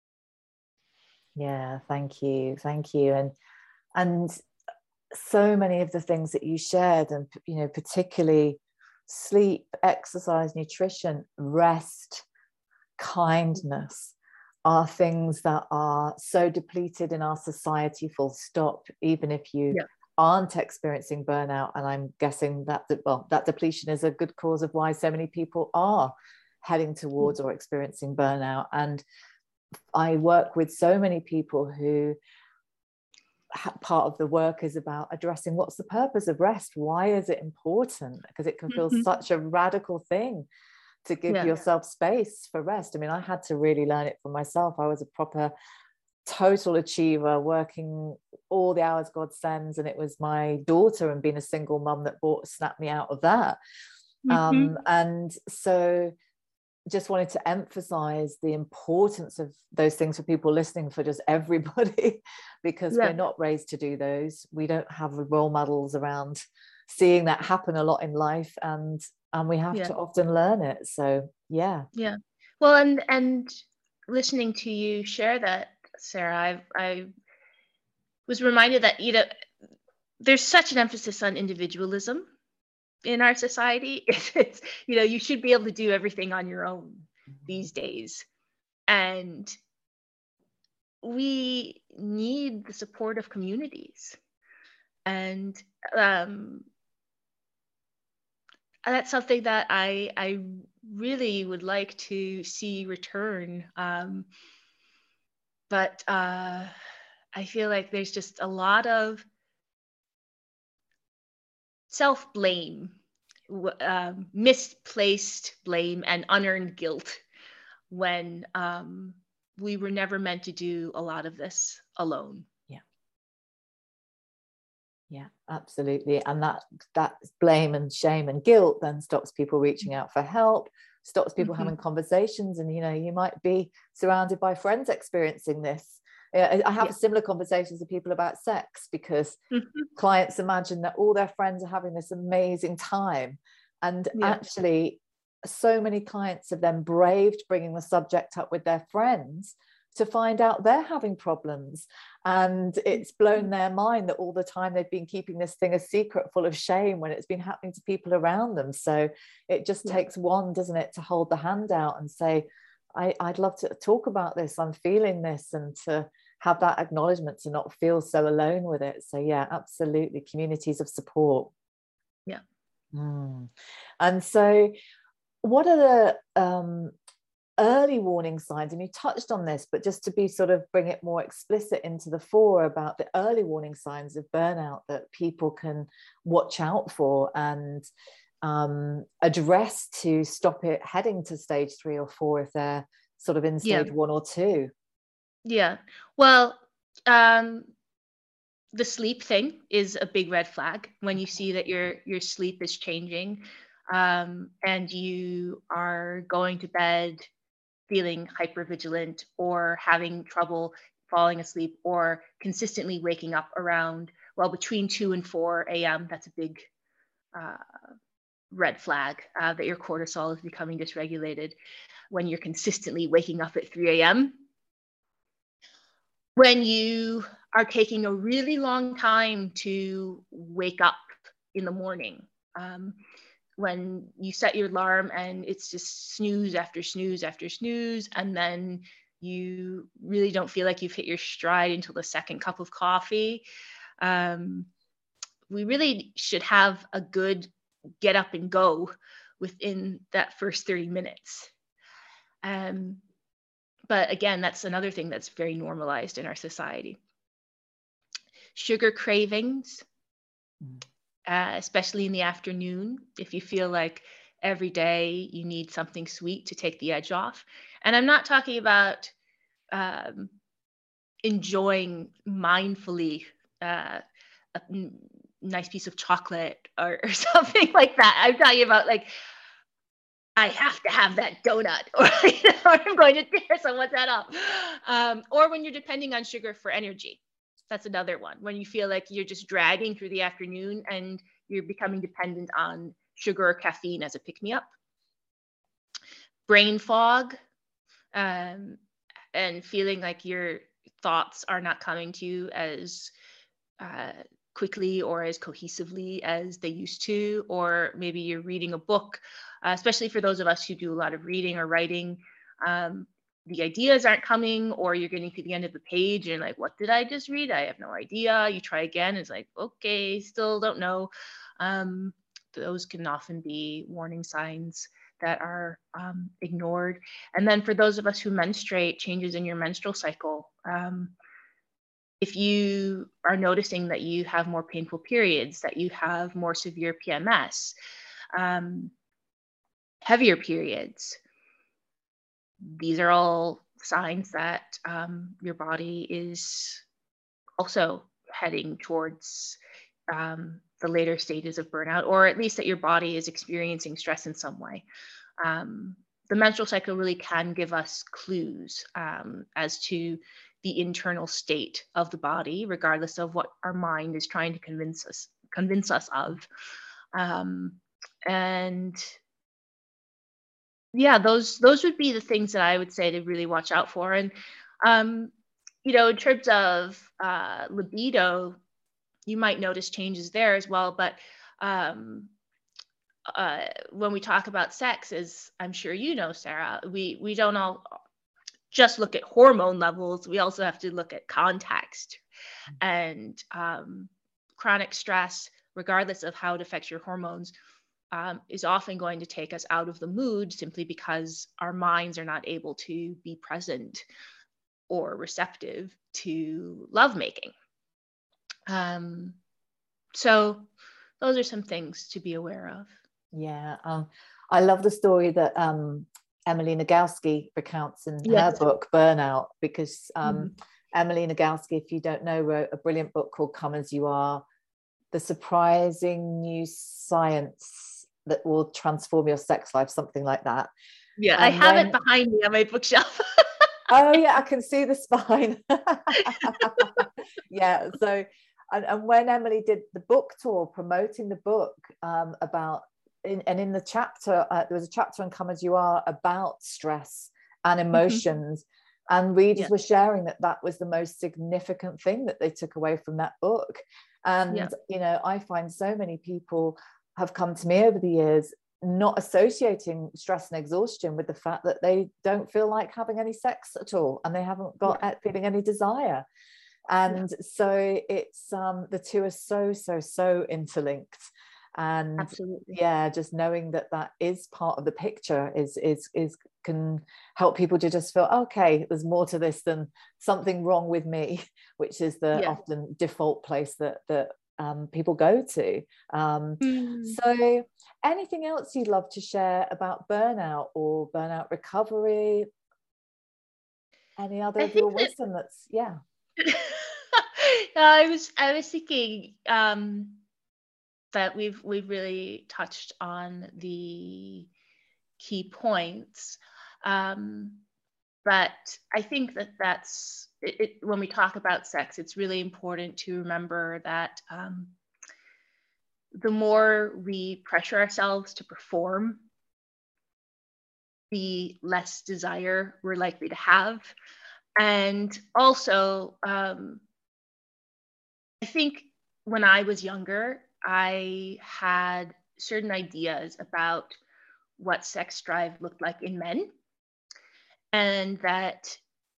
Yeah, thank you, thank you, and and so many of the things that you shared, and you know, particularly sleep, exercise, nutrition, rest, kindness, are things that are so depleted in our society, full stop, even if you Yeah. aren't experiencing burnout. And I'm guessing that the, well, that depletion is a good cause of why so many people are heading towards or experiencing burnout. And I work with so many people who part of the work is about addressing what's the purpose of rest, why is it important, because it can feel Mhm. such a radical thing to give Yeah. yourself space for rest. I mean, I had to really learn it for myself. I was a proper total achiever, working all the hours God sends, and it was my daughter and being a single mum that brought snapped me out of that. Mhm. Um, and so just wanted to emphasize the importance of those things for people listening, for just everybody, because Yeah. we're not raised to do those. We don't have role models around seeing that happen a lot in life, and and we have Yeah. to often learn it. So yeah. Yeah. Well, and and listening to you share that, Sarah, I I was reminded that, you know, there's such an emphasis on individualism in our society. It's, it's you know, you should be able to do everything on your own these days. And we need the support of communities. And um, that's something that I I really would like to see return. Um, but uh, I feel like there's just a lot of self blame, um, misplaced blame, and unearned guilt when um, we were never meant to do a lot of this alone. Yeah. Yeah, absolutely. And that that blame and shame and guilt then stops people reaching out for help, stops people Mhm. having conversations. And you know, you might be surrounded by friends experiencing this. I I have Yeah. similar conversations with people about sex, because Mhm. clients imagine that all their friends are having this amazing time, and Yeah. actually so many clients have then braved bringing the subject up with their friends to find out they're having problems, and it's blown their mind that all the time they've been keeping this thing a secret, full of shame, when it's been happening to people around them. So it just Yeah. takes one, doesn't it, to hold the hand out and say, I, I'd love to talk about this, I'm feeling this, and to have that acknowledgement, to not feel so alone with it. So yeah, absolutely, communities of support. Yeah. Mm. And so what are the um, early warning signs? And you touched on this, but just to be sort of bring it more explicit into the fore, about the early warning signs of burnout that people can watch out for and um, address to stop it heading to stage three or four if they're sort of in Yeah. stage one or two. Yeah. Well, um, the sleep thing is a big red flag when you see that your your sleep is changing, um, and you are going to bed feeling hypervigilant or having trouble falling asleep or consistently waking up around, well, between two and four a m. That's a big uh, red flag uh, that your cortisol is becoming dysregulated. When you're consistently waking up at three a m, when you are taking a really long time to wake up in the morning, um, when you set your alarm and it's just snooze after snooze after snooze, and then you really don't feel like you've hit your stride until the second cup of coffee. Um, we really should have a good get up and go within that first thirty minutes. Um, but again, that's another thing that's very normalized in our society. Sugar cravings, Mm. uh, especially in the afternoon, if you feel like every day you need something sweet to take the edge off. And I'm not talking about um, enjoying mindfully uh, a n- nice piece of chocolate or, or something like that. I'm talking about like, I have to have that donut, or, you know, or I'm going to tear someone's head off. Um, or when you're depending on sugar for energy. That's another one. When you feel like you're just dragging through the afternoon and you're becoming dependent on sugar or caffeine as a pick-me-up. Brain fog, um, and feeling like your thoughts are not coming to you as uh, quickly or as cohesively as they used to, or maybe you're reading a book, uh, especially for those of us who do a lot of reading or writing. Um, the ideas aren't coming, or you're getting to the end of the page and like, what did I just read? I have no idea. You try again. It's like, okay, still don't know. Um, those can often be warning signs that are um, ignored. And then for those of us who menstruate, changes in your menstrual cycle. Um, if you are noticing that you have more painful periods, that you have more severe P M S, um, heavier periods, these are all signs that um, your body is also heading towards um, the later stages of burnout, or at least that your body is experiencing stress in some way. Um, the menstrual cycle really can give us clues um, as to the internal state of the body, regardless of what our mind is trying to convince us convince us of. Um, and yeah, those those would be the things that I would say to really watch out for. And um, you know, in terms of uh, libido, you might notice changes there as well. But um, uh, when we talk about sex, as I'm sure you know, Sarah, we we don't all just look at hormone levels. We also have to look at context, and um, chronic stress, regardless of how it affects your hormones, um, is often going to take us out of the mood simply because our minds are not able to be present or receptive to lovemaking. Um, so those are some things to be aware of. Yeah, um, I love the story that um, Emily Nagoski recounts in Yes. her book Burnout, because um, Mm-hmm. Emily Nagoski, if you don't know, wrote a brilliant book called Come As You Are, the surprising new science that will transform your sex life, something like that. Yeah, and I have when, it behind me on my bookshelf. oh yeah, I can see the spine. Yeah, so and, and when Emily did the book tour promoting the book um, about in, and in the chapter uh, there was a chapter on Come As You Are about stress and emotions, and readers Yeah. were sharing that that was the most significant thing that they took away from that book. And Yeah. you know, I find so many people have come to me over the years not associating stress and exhaustion with the fact that they don't feel like having any sex at all, and they haven't got Yeah. feeling any desire. And yeah. so it's um the two are so so so interlinked. And absolutely, yeah, just knowing that that is part of the picture is is is can help people to just feel, okay, there's more to this than something wrong with me, which is the yeah. often default place that that um, people go to. Um, mm. So anything else you'd love to share about burnout or burnout recovery? Any other of your wisdom that, that's yeah. I was I was thinking um, that we've we've really touched on the key points, um, but I think that that's it, it, when we talk about sex, it's really important to remember that um, the more we pressure ourselves to perform, the less desire we're likely to have. And also, um, I think when I was younger, I had certain ideas about what sex drive looked like in men, and that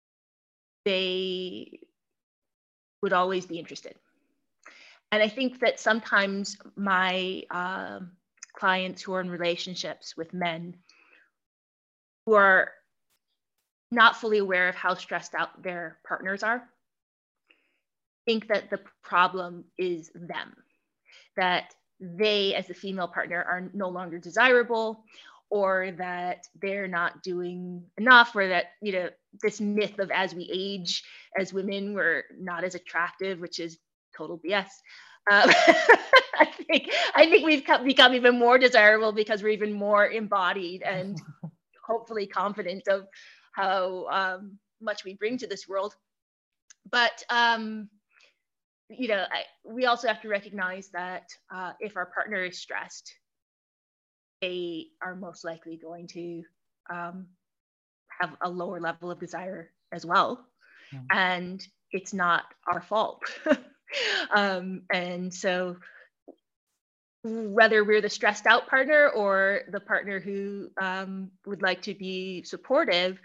they would always be interested. And I think that sometimes my um, clients who are in relationships with men who are not fully aware of how stressed out their partners are think that the problem is them, that they as a female partner are no longer desirable, or that they're not doing enough, or that, you know, this myth of as we age as women we're not as attractive, which is total B S. Um, I think I think we've become even more desirable because we're even more embodied and hopefully confident of how um, much we bring to this world. But um, you know, I, we also have to recognize that uh, if our partner is stressed, they are most likely going to um, have a lower level of desire as well. Mm. And it's not our fault. um, and so whether we're the stressed out partner or the partner who um, would like to be supportive,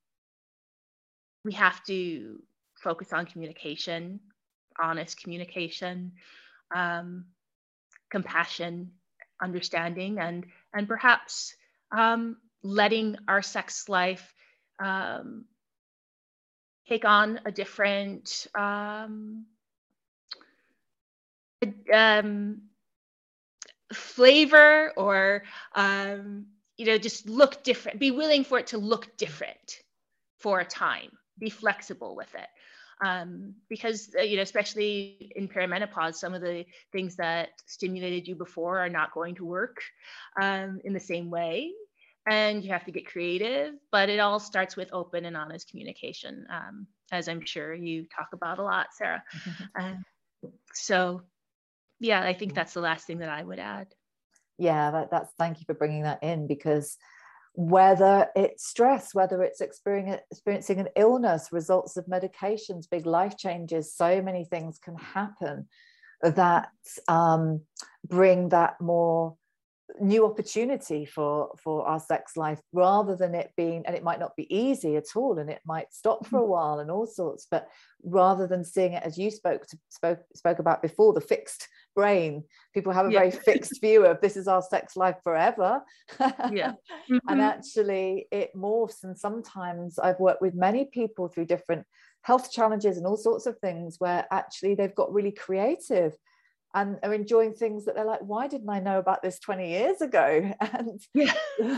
we have to focus on communication, honest communication, um, compassion, understanding, and and perhaps um, letting our sex life um, take on a different um, um, flavor, or um, you know, just look different. Be willing for it to look different for a time. Be flexible with it. Um, because, uh, you know, especially in perimenopause, some of the things that stimulated you before are not going to work um, in the same way. And you have to get creative, but it all starts with open and honest communication, um, as I'm sure you talk about a lot, Sarah. Um, so, yeah, I think that's the last thing that I would add. Yeah, that, that's, thank you for bringing that in, because whether it's stress, whether it's experiencing, experiencing an illness, results of medications, big life changes, so many things can happen that um, bring that more new opportunity for for our sex life, rather than it being, and it might not be easy at all, and it might stop for a while and all sorts, but rather than seeing it, as you spoke to, spoke spoke about before, the fixed brain, people have a yeah. very fixed view of this is our sex life forever. Yeah. Mm-hmm. And actually it morphs, and sometimes I've worked with many people through different health challenges and all sorts of things where actually they've got really creative and are enjoying things that they're like, why didn't I know about this twenty years ago? And yeah.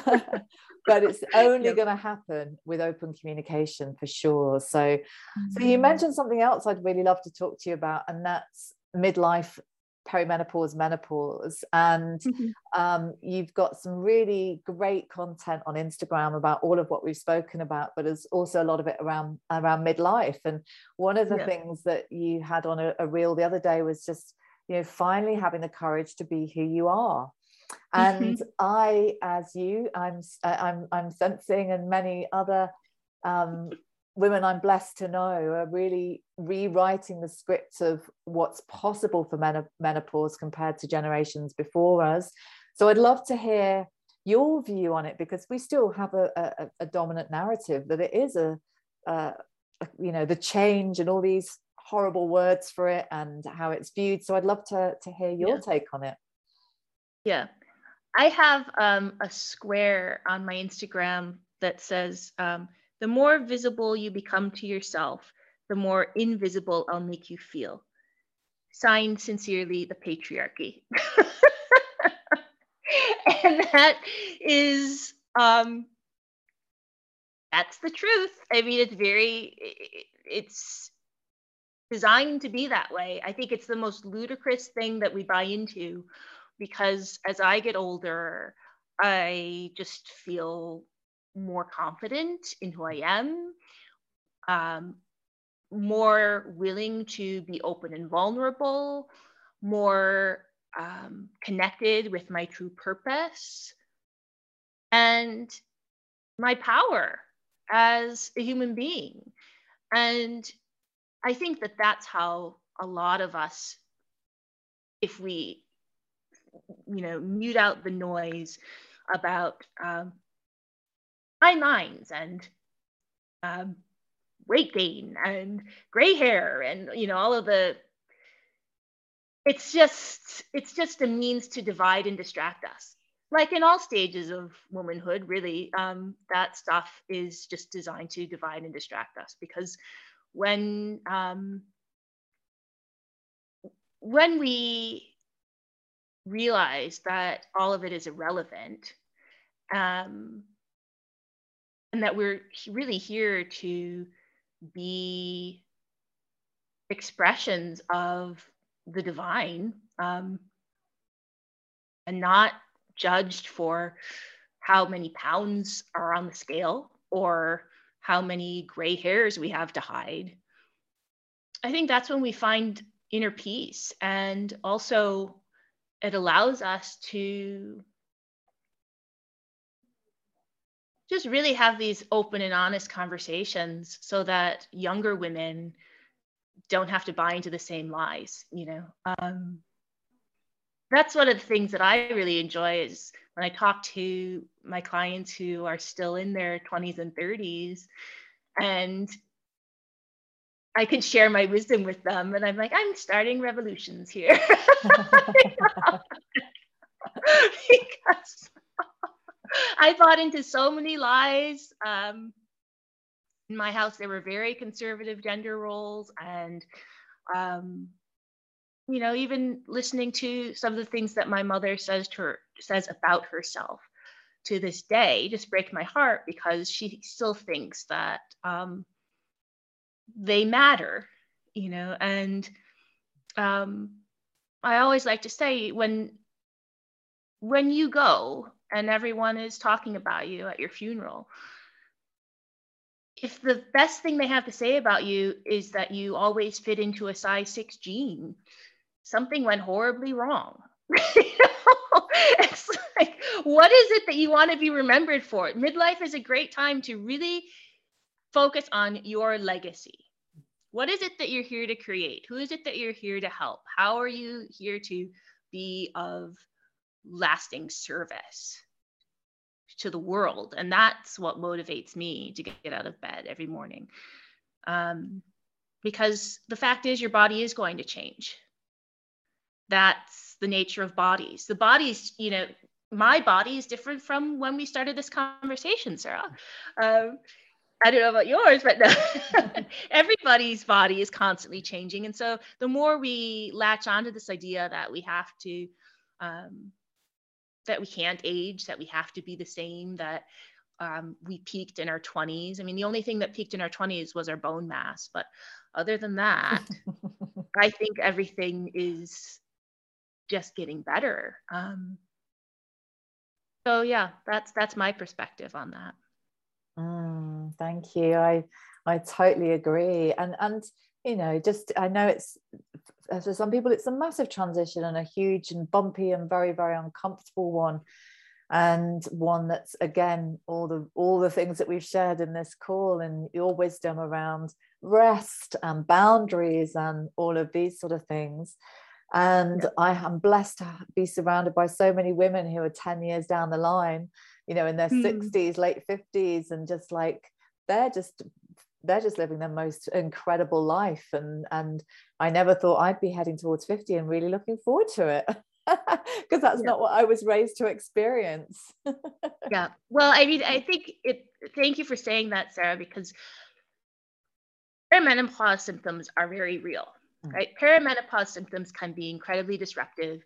But it's only yep. going to happen with open communication, for sure. So, mm-hmm. so you mentioned something else I'd really love to talk to you about, and that's midlife, perimenopause, menopause. And mm-hmm. um, you've got some really great content on Instagram about all of what we've spoken about, but there's also a lot of it around around midlife. And one of the yeah. things that you had on a, a reel the other day was just, you know, finally having the courage to be who you are. And mm-hmm. I, as you, I'm, I'm, I'm sensing, and many other um, women I'm blessed to know are really rewriting the script of what's possible for men- menopause compared to generations before us. So I'd love to hear your view on it, because we still have a, a, a dominant narrative that it is a, a, you know, the change and all these horrible words for it and how it's viewed. So I'd love to to hear your yeah. take on it. Yeah, I have um, a square on my Instagram that says, um, the more visible you become to yourself, the more invisible I'll make you feel. Signed, sincerely, the patriarchy. And that is, um, that's the truth. I mean, it's very, it's designed to be that way. I think it's the most ludicrous thing that we buy into, because as I get older, I just feel more confident in who I am, um, more willing to be open and vulnerable, more um, connected with my true purpose and my power as a human being. And I think that that's how a lot of us, if we, you know, mute out the noise about um, fine lines and um, weight gain and gray hair and, you know, all of the, it's just, it's just a means to divide and distract us. Like in all stages of womanhood, really, um, that stuff is just designed to divide and distract us, because when um, when we realize that all of it is irrelevant, um, and that we're really here to be expressions of the divine, um, and not judged for how many pounds are on the scale or how many gray hairs we have to hide, I think that's when we find inner peace. And also, it allows us to just really have these open and honest conversations so that younger women don't have to buy into the same lies, you know. Um, that's one of the things that I really enjoy, is when I talk to my clients who are still in their twenties and thirties, and I can share my wisdom with them, and I'm like, I'm starting revolutions here. Because I bought into so many lies. Um, in my house, there were very conservative gender roles, and um, you know, even listening to some of the things that my mother says to her, says about herself to this day, just break my heart, because she still thinks that um, they matter, you know. And um, I always like to say, when when you go and everyone is talking about you at your funeral, if the best thing they have to say about you is that you always fit into a size six jean, something went horribly wrong. You know? It's like, what is it that you want to be remembered for? Midlife is a great time to really focus on your legacy. What is it that you're here to create? Who is it that you're here to help? How are you here to be of lasting service to the world? And that's what motivates me to get out of bed every morning. Um, because the fact is, your body is going to change. That's the nature of bodies. The bodies, you know, my body is different from when we started this conversation, Sarah. Um, I don't know about yours, but no. Everybody's body is constantly changing. And so the more we latch onto this idea that we have to, um, that we can't age, that we have to be the same, that um, we peaked in our twenties. I mean, the only thing that peaked in our twenties was our bone mass. But other than that, I think everything is just getting better. Um, so yeah, that's that's my perspective on that. Mm, thank you. I I totally agree. And and you know, just I know it's, for some people it's a massive transition and a huge and bumpy and very, very uncomfortable one. And one that's, again, all the all the things that we've shared in this call, and your wisdom around rest and boundaries and all of these sort of things. And yeah. I am blessed to be surrounded by so many women who are ten years down the line, you know, in their mm. sixties, late fifties, and just like, they're just they're just living their most incredible life. And and I never thought I'd be heading towards fifty, and really looking forward to it. Because that's yeah. not what I was raised to experience. Yeah. Well, I mean, I think it, thank you for saying that, Sarah, because perimenopause symptoms are very real, mm. right? Perimenopause symptoms can be incredibly disruptive,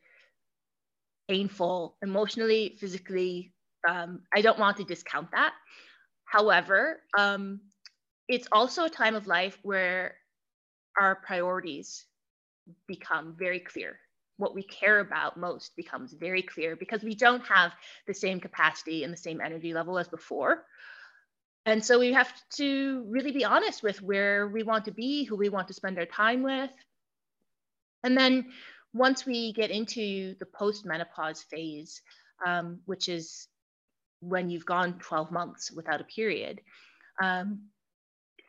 painful, emotionally, physically. Um, I don't want to discount that. However, um, it's also a time of life where our priorities become very clear. What we care about most becomes very clear, because we don't have the same capacity and the same energy level as before. And so we have to really be honest with where we want to be, who we want to spend our time with. And then once we get into the post-menopause phase, um, which is when you've gone twelve months without a period, um,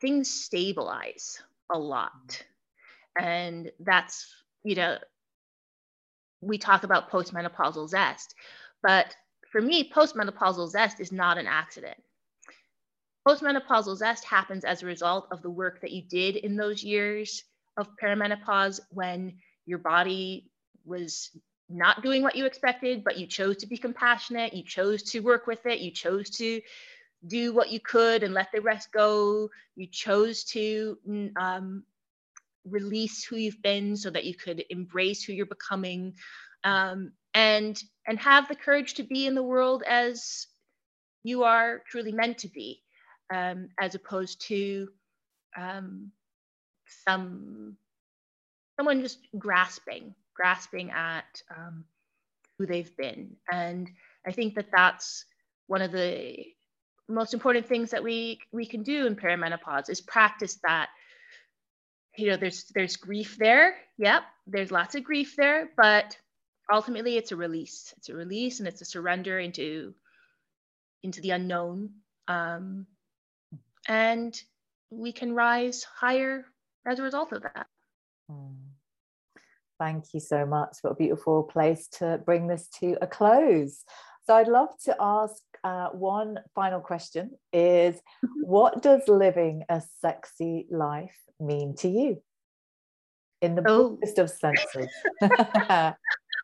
things stabilize a lot. And that's, you know, we talk about postmenopausal zest, but for me, postmenopausal zest is not an accident. Postmenopausal zest happens as a result of the work that you did in those years of perimenopause when your body was not doing what you expected, but you chose to be compassionate, you chose to work with it, you chose to do what you could and let the rest go, you chose to um, release who you've been so that you could embrace who you're becoming, um, and and have the courage to be in the world as you are truly meant to be, um, as opposed to um, some someone just grasping grasping at um, who they've been. And I think that that's one of the most important things that we we can do in perimenopause is practice that. You know, there's there's grief there. Yep, there's lots of grief there, but ultimately it's a release. It's a release and it's a surrender into into the unknown. Um, and we can rise higher as a result of that. Mm. Thank you so much. What a beautiful place to bring this to a close. So I'd love to ask uh, one final question is, what does living a sexy life mean to you? In the Oh. broadest of senses. a,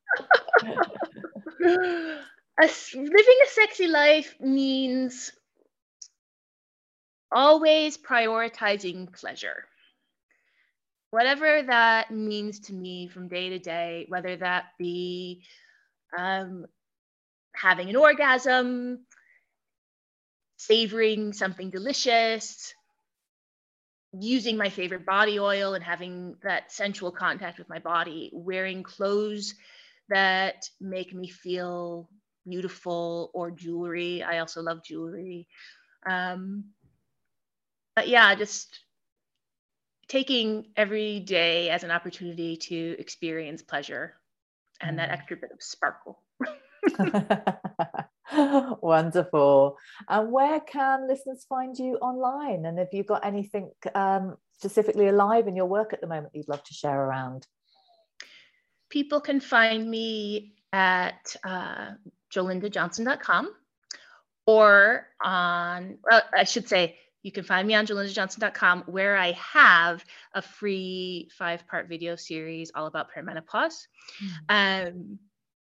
living a sexy life means always prioritizing pleasure. Whatever that means to me from day to day, whether that be um, having an orgasm, savoring something delicious, using my favorite body oil and having that sensual contact with my body, wearing clothes that make me feel beautiful, or jewelry. I also love jewelry. Um, but yeah, just taking every day as an opportunity to experience pleasure and mm. that extra bit of sparkle. Wonderful. And where can listeners find you online? And have you got anything um, specifically alive in your work at the moment you'd love to share around? People can find me at uh, jolinda johnson dot com, or on, well, I should say, you can find me on jolinda johnson dot com, where I have a free five-part video series all about perimenopause. Mm. Um,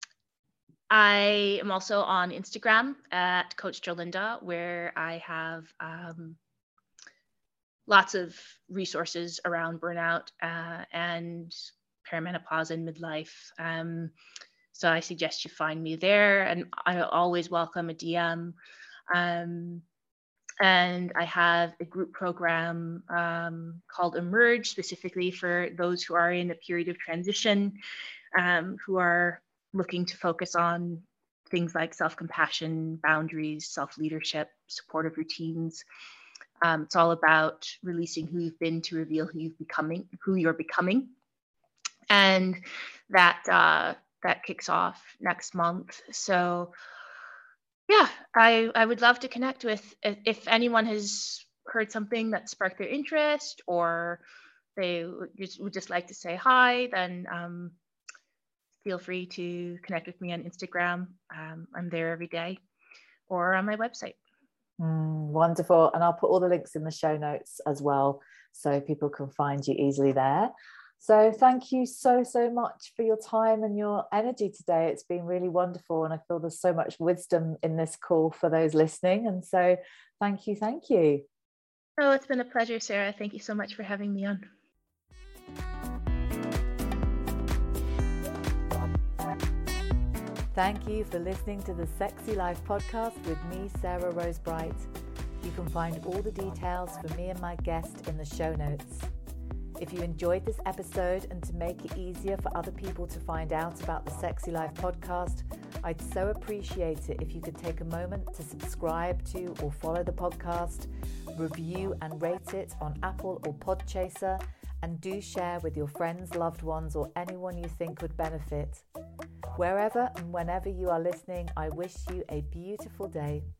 I am also on Instagram at Coach Jolinda, where I have um, lots of resources around burnout uh, and perimenopause and midlife. Um, so I suggest you find me there, and I always welcome a D M. Um, and I have a group program um, called Emerge, specifically for those who are in a period of transition, um, who are looking to focus on things like self-compassion, boundaries, self-leadership, supportive routines. Um, it's all about releasing who you've been to reveal who you've becoming, who you're becoming. And that uh, that kicks off next month. So yeah, I, I would love to connect with, if anyone has heard something that sparked their interest, or they would just, would just like to say hi, then um, feel free to connect with me on Instagram. Um, I'm there every day, or on my website. Mm, wonderful. And I'll put all the links in the show notes as well, so people can find you easily there. So thank you so, so much for your time and your energy today. It's been really wonderful. And I feel there's so much wisdom in this call for those listening. And so thank you. Thank you. Oh, it's been a pleasure, Sarah. Thank you so much for having me on. Thank you for listening to the Sexy Life podcast with me, Sarah Rose Bright. You can find all the details for me and my guest in the show notes. If you enjoyed this episode, and to make it easier for other people to find out about the Sexy Life podcast, I'd so appreciate it if you could take a moment to subscribe to or follow the podcast, review and rate it on Apple or Podchaser, and do share with your friends, loved ones, or anyone you think would benefit. Wherever and whenever you are listening, I wish you a beautiful day.